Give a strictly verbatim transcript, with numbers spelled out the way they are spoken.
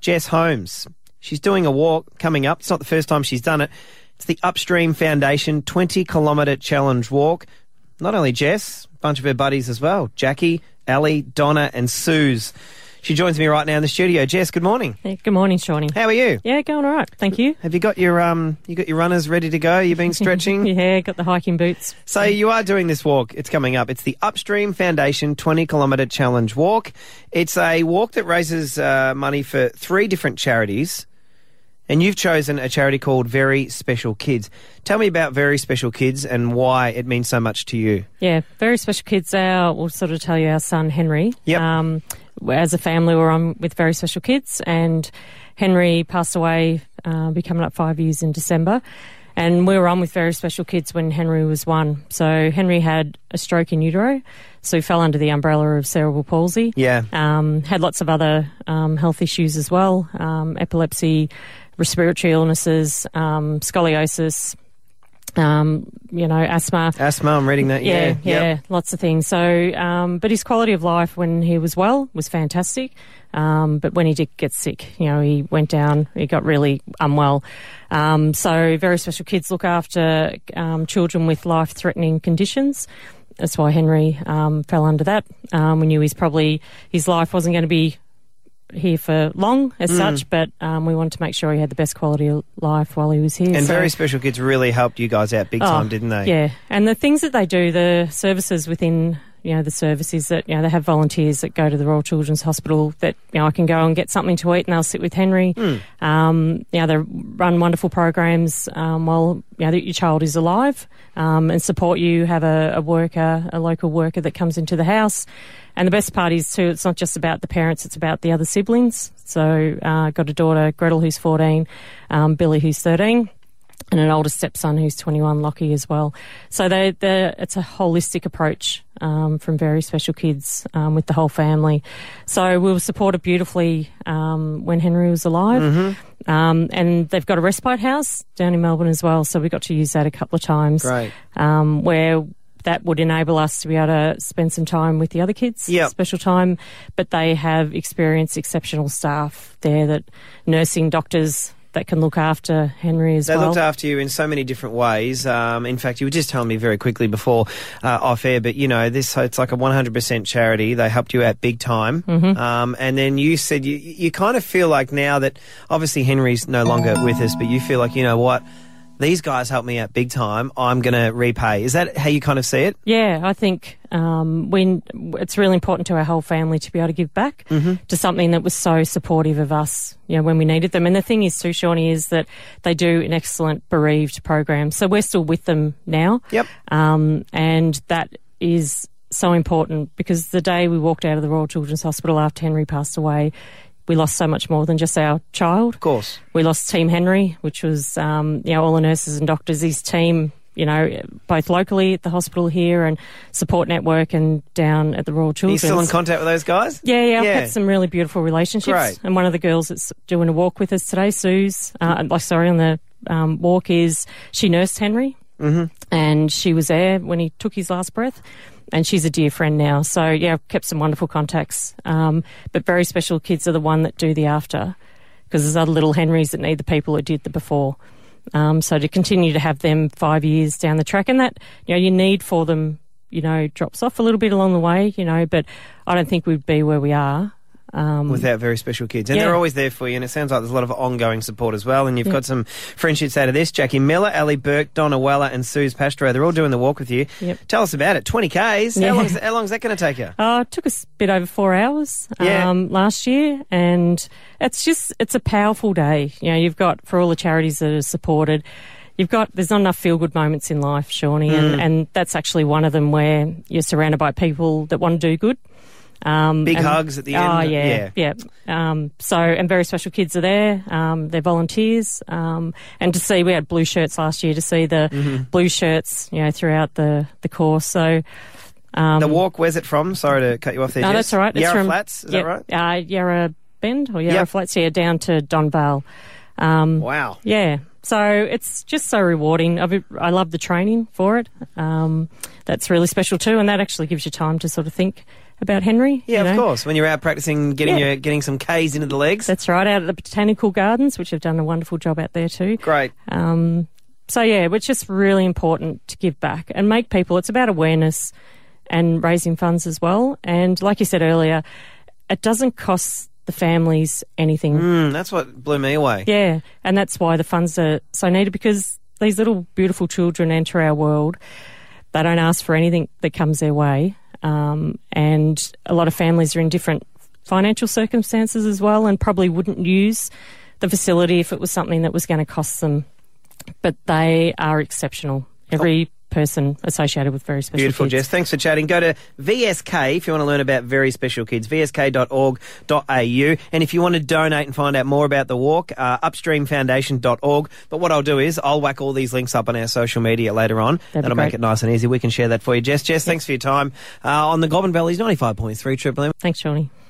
Jess Holmes. She's doing a walk coming up. It's not the first time she's done it. It's the Upstream Foundation twenty kilometre challenge walk. Not only Jess, a bunch of her buddies as well. Jackie, Ali, Donna and Suze. She joins me right now in the studio. Jess, good morning. Hey, good morning, Shawnee. How are you? Yeah, going all right. Thank you. Have you got your um you got your runners ready to go? You've been stretching? Yeah, got the hiking boots. So you are doing this walk. It's coming up. It's the Upstream Foundation twenty kilometre challenge walk. It's a walk that raises uh, money for three different charities. And you've chosen a charity called Very Special Kids. Tell me about Very Special Kids and why it means so much to you. Yeah, Very Special Kids, our, we'll sort of tell you our son Henry. Yep. Um, as a family, we're on with Very Special Kids, and Henry passed away, uh, be coming up five years in December. And we were on with Very Special Kids when Henry was one. So Henry had a stroke in utero, so he fell under the umbrella of cerebral palsy. Yeah. Um, had lots of other um, health issues as well, um, epilepsy, respiratory illnesses, um, scoliosis, um, you know, asthma. Asthma, I'm reading that, yeah. Yeah, yeah, yep. Lots of things. So, um, but his quality of life when he was well was fantastic. Um, but when he did get sick, you know, he went down, he got really unwell. Um, so Very Special Kids look after um, children with life-threatening conditions. That's why Henry um, fell under that. Um, we knew he's probably, his life wasn't going to be here for long as mm. such, but um, we wanted to make sure he had the best quality of life while he was here. And so. Very Special Kids really helped you guys out big oh, time, didn't they? Yeah, and the things that they do, the services within, you know, the service is that, you know, they have volunteers that go to the Royal Children's Hospital that, you know, I can go and get something to eat and they'll sit with Henry. Mm. Um, you know, they run wonderful programs um, while, you know, that your child is alive um, and support you, have a, a worker, a local worker that comes into the house. And the best part is, too, it's not just about the parents, it's about the other siblings. So uh, got a daughter, Gretel, who's fourteen, um, Billy, who's thirteen, and an older stepson who's twenty-one, Lockie, as well. So they, it's a holistic approach um, from Very Special Kids um, with the whole family. So we were supported beautifully um, when Henry was alive. Mm-hmm. Um, and they've got a respite house down in Melbourne as well, so we got to use that a couple of times. Great. Um, where that would enable us to be able to spend some time with the other kids, yep. special time. But they have experienced exceptional staff there, that nursing doctors that can look after Henry as they well. They looked after you in so many different ways. Um, in fact, you were just telling me very quickly before uh, off air, but, you know, this it's like a one hundred percent charity. They helped you out big time. Mm-hmm. Um, and then you said you, you kind of feel like now that obviously Henry's no longer with us, but you feel like, you know what, these guys helped me out big time, I'm going to repay. Is that how you kind of see it? Yeah, I think um, when it's really important to our whole family to be able to give back mm-hmm. to something that was so supportive of us, you know, when we needed them. And the thing is, too, Shawnee, is that they do an excellent bereaved program. So we're still with them now. Yep. Um, and that is so important, because the day we walked out of the Royal Children's Hospital after Henry passed away, we lost so much more than just our child. Of course. We lost Team Henry, which was, um, you know, all the nurses and doctors, his team, you know, both locally at the hospital here and support network and down at the Royal Children's. Are you still in contact with those guys? Yeah, yeah, I've yeah. had some really beautiful relationships. Great. And one of the girls that's doing a walk with us today, Suze, uh, like, sorry, on the um, walk is, she nursed Henry mm-hmm. and she was there when he took his last breath. And she's a dear friend now. So, yeah, I've kept some wonderful contacts. Um, but Very Special Kids are the one that do the after, because there's other little Henrys that need the people that did the before. Um, so to continue to have them five years down the track, and that, you know, your need for them, you know, drops off a little bit along the way, you know, but I don't think we'd be where we are Um, without Very Special Kids. And yeah. they're always there for you, and it sounds like there's a lot of ongoing support as well. And you've yeah. got some friendships out of this. Jackie Miller, Ali Burke, Donna Weller and Suze Pastro. They're all doing the walk with you. Yep. Tell us about it. twenty Ks. Yeah. How long's, how long's that going to take you? Uh, it took us a bit over four hours yeah. um, last year, and it's just, it's a powerful day. You know, you've got, for all the charities that are supported, you've got, there's not enough feel-good moments in life, Shawnee, mm. and, and that's actually one of them, where you're surrounded by people that want to do good. Um, Big and, hugs at the end. Oh, yeah, yeah. yeah. Um, so, and Very Special Kids are there. Um, they're volunteers. Um, and to see, we had blue shirts last year, to see the mm-hmm. blue shirts, you know, throughout the, the course. So, um, the walk, where's it from? Sorry to cut you off there, No, Jess. that's all right. It's Yarra from, Flats, is yep, that right? Uh, Yarra Bend or Yarra yep. Flats, yeah, down to Don Vale. Um, wow. Yeah. So it's just so rewarding. I've, I love the training for it. Um, that's really special too, and that actually gives you time to sort of think about Henry. Yeah, you of know. course. When you're out practicing getting Yeah. your, getting some K's into the legs. That's right, out at the Botanical Gardens, which have done a wonderful job out there too. Great. Um, so, yeah, it's just really important to give back and make people, it's about awareness and raising funds as well. And like you said earlier, it doesn't cost the families anything. Mm, that's what blew me away. Yeah, and that's why the funds are so needed, because these little beautiful children enter our world. They don't ask for anything that comes their way. Um, and a lot of families are in different financial circumstances as well, and probably wouldn't use the facility if it was something that was going to cost them. But they are exceptional. Every person associated with Very Special Beautiful, Kids. Jess. Thanks for chatting. Go to V S K if you want to learn about Very Special Kids, v s k dot org dot a u. And if you want to donate and find out more about the walk, uh, upstream foundation dot org. But what I'll do is I'll whack all these links up on our social media later on. That'd That'll be make great. it nice and easy. We can share that for you, Jess. Jess, thanks for your time uh, on the Goulburn Valley's ninety-five point three Triple M. Thanks, Shawnee.